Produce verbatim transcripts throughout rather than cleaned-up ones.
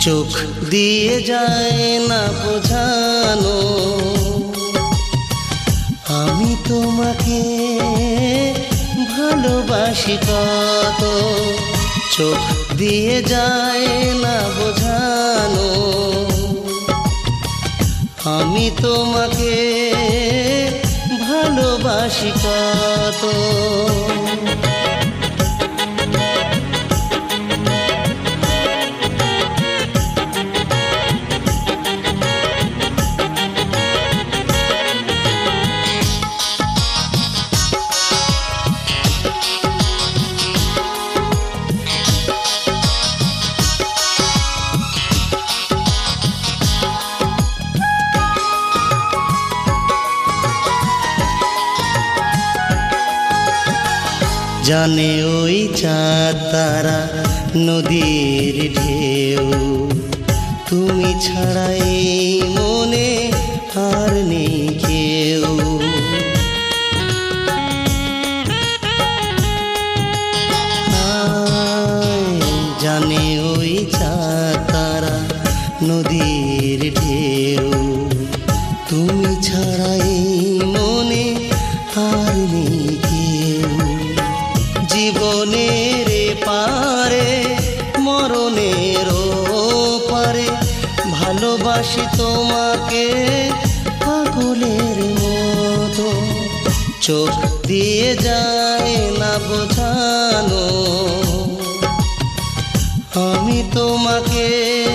চোখ দিয়ে যায় না বোঝানো আমি তোমাকে ভালোবাসি কত। চোখ দিয়ে যায় না বোঝানো আমি তোমাকে ভালোবাসি কত। জানে ওই চাঁদ তারা নদীর ঢেউ তুমি ছাড়া এই মনে আর নেই কেউ। জানে ওই চাঁদ তারা নদীর ঢেউ তুমি ছাড়া এই মনে আর নেই কেউ। জীবনের পারে মরণের পারে ভালোবাসি তোমাকে পাগলের মতো। চোখ দিয়ে যায় না বোঝানো আমি তোমাকে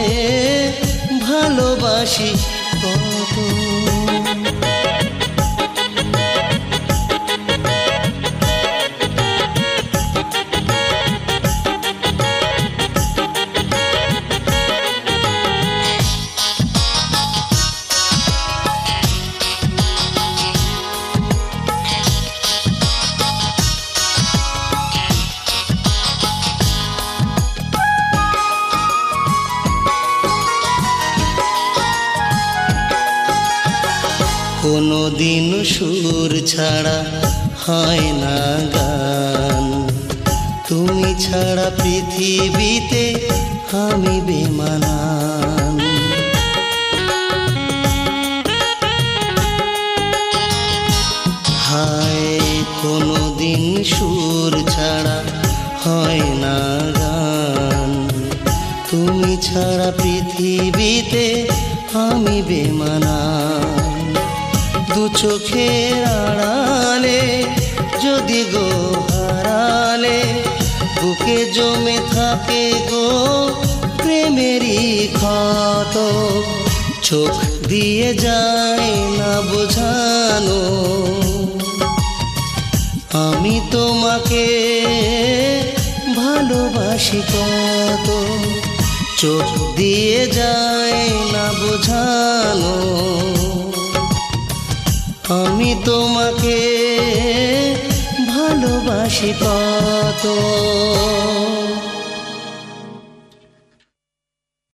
ভালোবাসি কত। কোনো দিন সুর ছাড়া হয় না গান তুমি ছাড়া পৃথিবীতে আমি বেমানান। হায় কোনো দিন সুর ছাড়া হয় না গান তুমি ছাড়া পৃথিবীতে আমি বেমানান। দু চোখের আড়ালে যদি গো হারালে বুকে জমে থাকে গো প্রেমেরই ক্ষত। চোখ দিয়ে যায় না বোঝানো আমি তোমাকে ভালোবাসি কত। চোখ দিয়ে যায় না বোঝানো আমি তোমাকে ভালোবাসি কত।